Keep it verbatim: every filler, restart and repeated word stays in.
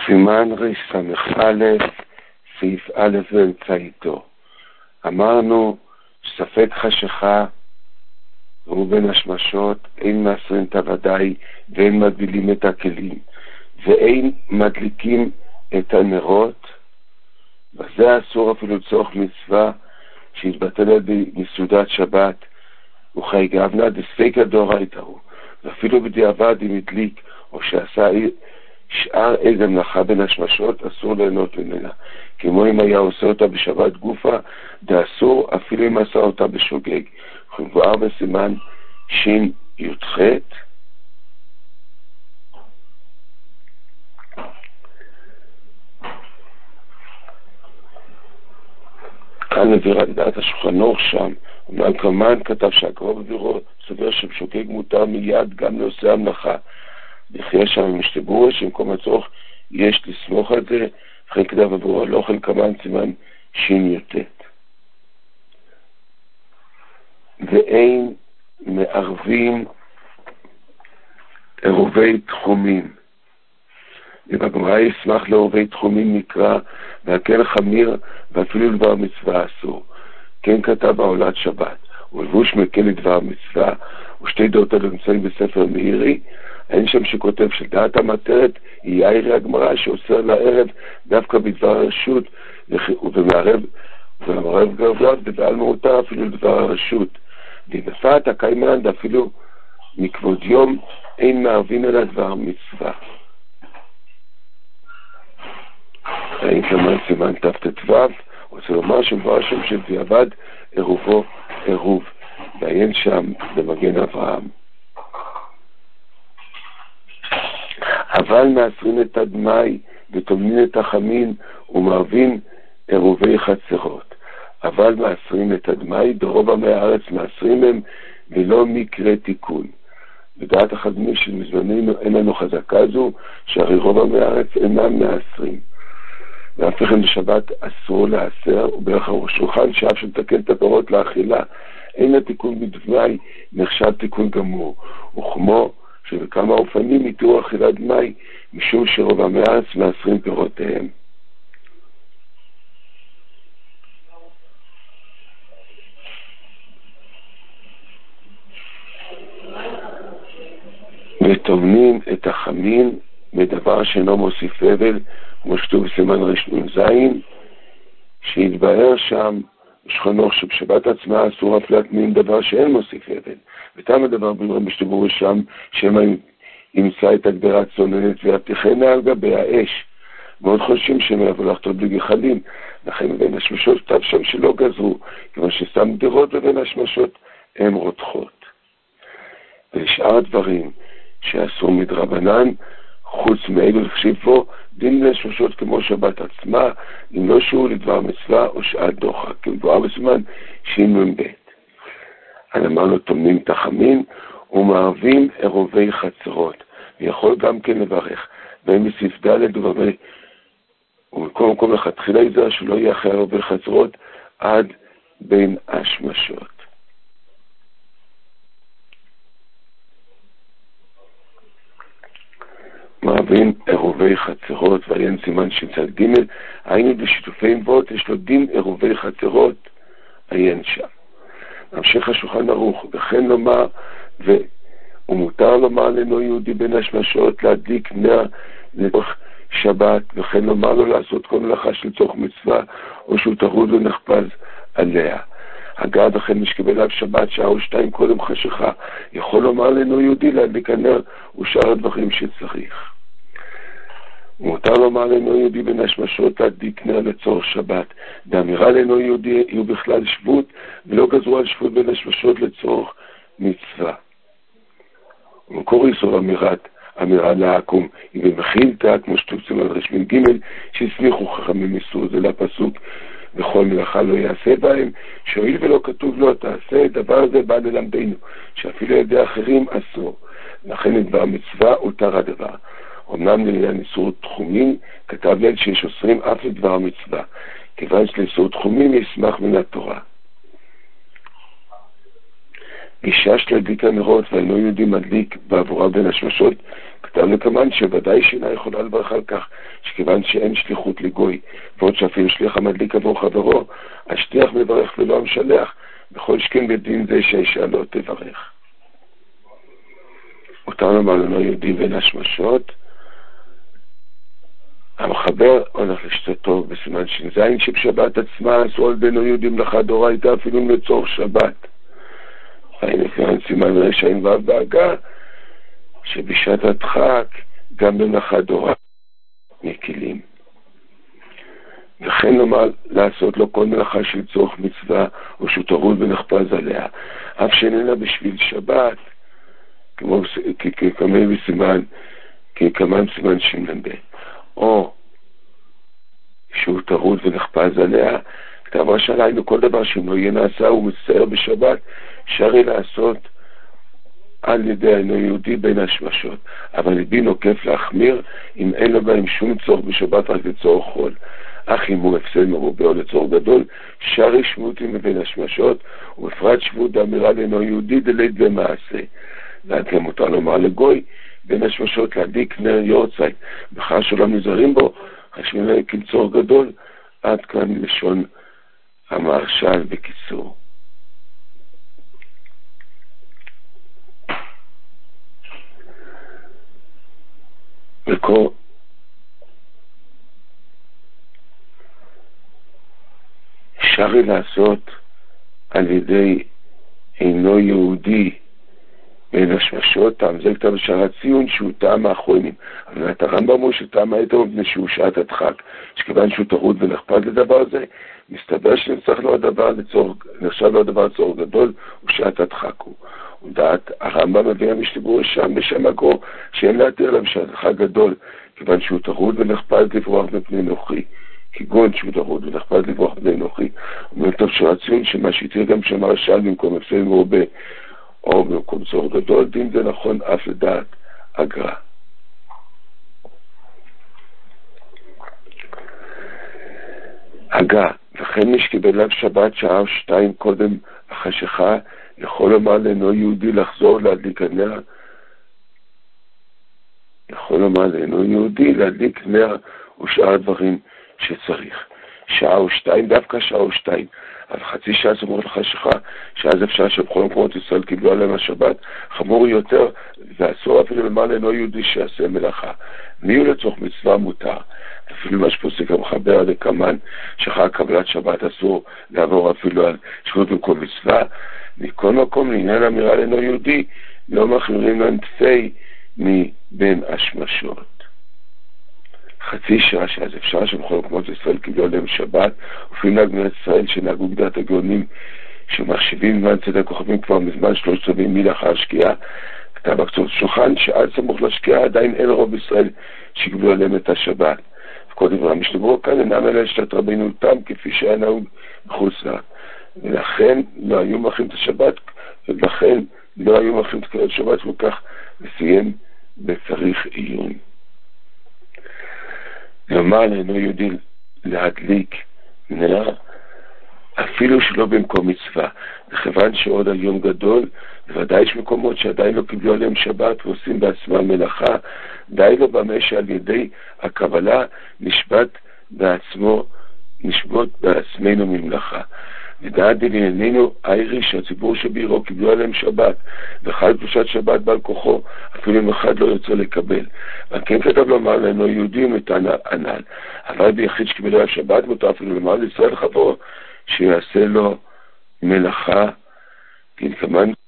סימן רס"א, סעיף א' ואמצעיתו. אמרנו, ספק חשיכה והוא בין השמשות, אין מעשרים את הוודאי ואין מגבילים את הכלים ואין מדליקים את הנרות, וזה אסור אפילו צורך מצווה שהתבטל בסעודת שבת וכי גבנה דספיקא דאורייתא הוא, ואפילו בדיעבד אם הדליק או שעשה שאר איזה מלאכה בין השמשות, אסור ליהנות ממנה, כמו אם היה עושה אותה בשבת גופה, דאסור אפילו אם עשה אותה בשוגג. מבואר בסימן שין י"ח. כאן מביא רק דעת השולחן ערוך שם, אומנם כמן כתב שהקרוב בבירו סובר שבשוגג מותר מיד גם לעושה המלאכה, וכי יש שם משתבורה שמקום הצורך יש לסמוך על זה, וכן כתב עבורו לא אוכל כמן סימן שין י"ט. ואין מערבים עירובי תחומים. ובגמרא ישמח לעירובי תחומים נקרא, והכן חמיר ואפילו לדבר מצווה אסור. כן כתב בעולת שבת, ולבוש מקל לדבר מצווה, ושתי דעות נמצאים בספר מאירי, אין שם שכותב שדעת המטרת היא יאירי הגמרא שאוסר לערב דווקא בדבר הרשות, ומערב ומערב גרבליו ובעל מהותה אפילו לדבר הרשות. ובפעת הקיימן אפילו מכבוד יום אין מערבים אלא דבר מצווה. אין כמובן סימן ת"ו, רוצה לומר שמבואר שם של דיעבד עירובו עירוב, ועיין שם במגן אברהם. אבל מעשרים את הדמאי וטומנים את החמין ומערבים עירובי חצרות. אבל מעשרים את הדמאי דרוב עמי הארץ מעשרים הם ולא מקרה תיקון. בדעת החז"לים של מזמננו אין לנו חזקה זו שהרי רוב עמי הארץ אינם מעשרים. ואף כן בשבת אסור לעשר, ובערך השולחן שאף שמתקן את הפירות לאכילה אין התיקון בדמאי נחשב תיקון גמור, וכמו שבכמה אופנים יתרו אכילת דמאי משום שרוב עמי הארץ מעשרים פירותיהם. וטומנים את החמין בדבר שאינו מוסיף אבל, כמו שכתוב בסימן רנ"ז, שהתבהר שם בשולחן ערוך שבשבת עצמה אסור אף להטמין דבר שאין מוסיף אבל. ותם הדבר בלרם בשתברו שם שמא ימצא את הגדרה צוננת והפתיחנה על גבי האש. מאוד חושבים שהם יבוא לחתות בגחלים, לכן בין השמשות כתב שם שלא גזרו, כמו ששם גדרות ובין השמשות הן רותחות. ולשאר הדברים שאסור מדרבנן, חוץ מאלו לחשיב בו, דין לשמשות כמו שבת עצמה, אם לא שהוא לדבר מצווה או שעת דוחק, כמבואר בסימן שין מ"ב. אמרנו טומנים את החמין ומערבים עירובי חצרות, ויכול גם כן לברך, והם בסעיף ד' ובמי, ומקום מקום לכתחילה יזהר שלא יהיה אחרי עירובי חצרות עד בין השמשות. מערבים עירובי חצרות, ועיין סימן שצד ג', היינו בשיתופי מבואות, יש לו דין עירובי חצרות, עיין שם. המשך השולחן ערוך, וכן לומר, ו... ומותר לומר לנו יהודי בין השמשות להדליק נר לצורך שבת, וכן לומר לו לעשות כל מלאכה של צורך מצווה, או שהוא טרוד ונחפז עליה. אגב, וכן משקבל עליו שבת שעה או שתיים קודם חשיכה, יכול לומר לנו יהודי להדליק הנר ושאר הדברים שצריך. ומותר לומר לנו יהודי בין השמשות להדליק נר לצורך שבת. באמירה לנו יהודי יהיו בכלל שבות, ולא גזרו על שבות בין השמשות לצורך מצווה. ומקור איסור אמירת אמירה לעקום, היא במחילתא, כמו שתופסים על רשמין ג' שהסמיכו חכמים איסור, זה לפסוק בכל מלאכה לא יעשה בהם, שהואיל ולא כתוב לו תעשה, דבר הזה בא ללמדנו, שאפילו ידי אחרים אסור, לכן לדבר מצווה הותר הדבר. אמנם לעניין איסור תחומים, כתב ליד שיש אוסרים אף לדבר מצווה, כיוון שלאיסור תחומים ישמח מן התורה. גישה של הדליק הנרות ואינו יהודי מדליק בעבורה בין השמשות, כתב לכמן שוודאי שאינה יכולה לברך על כך, שכיוון שאין שליחות לגוי, ועוד שאפילו שליח המדליק עבור חברו, השליח מברך ולא המשלח, בכל שכן בדין זה שהאישה לא תברך. אותנו אמר לנו יהודים ואין השמשות, המחבר הולך לשתתו בסימן ש"ז שבשבת עצמה אסור על בנו יהודים לך דאורייתא אפילו לצורך שבת. היינו כאן סימן רשעים ו' בהגה שבשעת הדחק גם במלאכה דאורייתא מקילים. וכן לומר לעשות לו כל מלאכה של צורך מצווה או שהוא טרוד ונחפז עליה, אף שאיננה בשביל שבת, כמו ככמה בסימן, ככמה בסימן שמ"ב. או שהוא טרוד ונחפז עליה, כתב רש"י עלינו כל דבר שאם לא יהיה נעשה הוא מצטער בשבת, שרי לעשות על ידי אינו יהודי בין השמשות, אבל ליבי נוקף להחמיר אם אין לו בהם שום צורך בשבת רק לצורך חול. אך אם הוא הפסד מרובה או לצורך גדול, שרי שמותי מבין השמשות, ובפרט שמות דאמירה לאינו יהודי דלית במעשה. ועד גם מותר לומר לגוי בין השמשות להדליק נר יורצייט, בכך שלא נזהרים בו, חשבים להם כצורך גדול. עד כאן לשון המהרש"ל בקיצור. מקור שרי לעשות על ידי אינו יהודי בין השמשות, טעם זה כתב שער הציון שהוא טעם האחרונים. אבל את הרמב"ם הוא שטעם היתר מפני שהוא שעת הדחק, שכיוון שהוא טרוד ונחפז לדבר הזה, מסתבר שנצטרך לו הדבר לצורך, נחשב לו הדבר לצורך גדול, הוא שעת הדחק הוא. ודעת הרמב"ם מביא המשתברו שם בשם הגור, שאין להתיר עליו שעת הדחק גדול, כיוון שהוא טרוד ונחפז לברוח מפני נוחי. כגון שהוא טרוד ונחפז לברוח מפני נוחי. אומר טוב שער הציון שמה שהתיר גם שם הרש"ל במקום הפסד מרובה, או במקום צורך גדול, דין זה נכון אף לדעת אגרה. הגה, וכן מי שקיבל לב שבת שעה או שתיים קודם החשיכה, יכול לומר לאינו יהודי לחזור להדליק הנר, יכול לומר לאינו יהודי להדליק נר ושאר הדברים שצריך. שעה או שתיים, דווקא שעה או שתיים. אבל חצי שעה סמוך לחשיכה, שאז אפשר שבכל מקומות ישראל קיבלו עליהם השבת, חמור יותר, ואסור אפילו לומר לאינו יהודי שיעשה מלאכה. מי הוא לצורך מצווה מותר? אפילו מה שפוסק המחבר לכמן, שאחר קבלת שבת אסור לעבור אפילו על שבות במקום מצווה. מכל מקום לעניין אמירה לאינו יהודי, לא מחמירים להם תפי מבין השמשות. חצי שעה שאז אפשר שבכל מקומות ישראל קיבלו עליהם שבת, ופעמים נהג בני ישראל שנהגו בדעת הגאונים שמחשיבים זמן צדק כוכבים כבר מזמן שלושת רבעי מיל אחר השקיעה, כתב הקצות שולחן שעד סמוך לשקיעה עדיין אין רוב ישראל שקיבלו עליהם את השבת. וכל דברי המשתברו כאן אינם אלה שלט רבינו תם כפי שהיה נהוג בחוץ לארץ, ולכן לא היו מאחרים את השבת, ולכן לא היו מאחרים את השבת, וכך לסיים בצריך עיון. לומר לאינו יהודי להדליק נר אפילו שלא במקום מצווה, וכיוון שעוד היום גדול, בוודאי יש מקומות שעדיין לא קיבלו עליהם שבת ועושים בעצמם מלאכה, די לו במה שעל ידי הקבלה נשבת בעצמו, נשבות בעצמנו ממלאכה. ודעת לענייננו האירי שהציבור שבעירו קיבלו עליהם שבת, וחל קדושת שבת בעל כוחו, אפילו אם אחד לא יוצא לקבל. וכן כתב לומר לאינו יהודי ומתן הנ"ל, אבל ביחיד שקיבל עליו שבת מותר אפילו לומר לישראל חברו שיעשה לו מלאכה, כדלקמן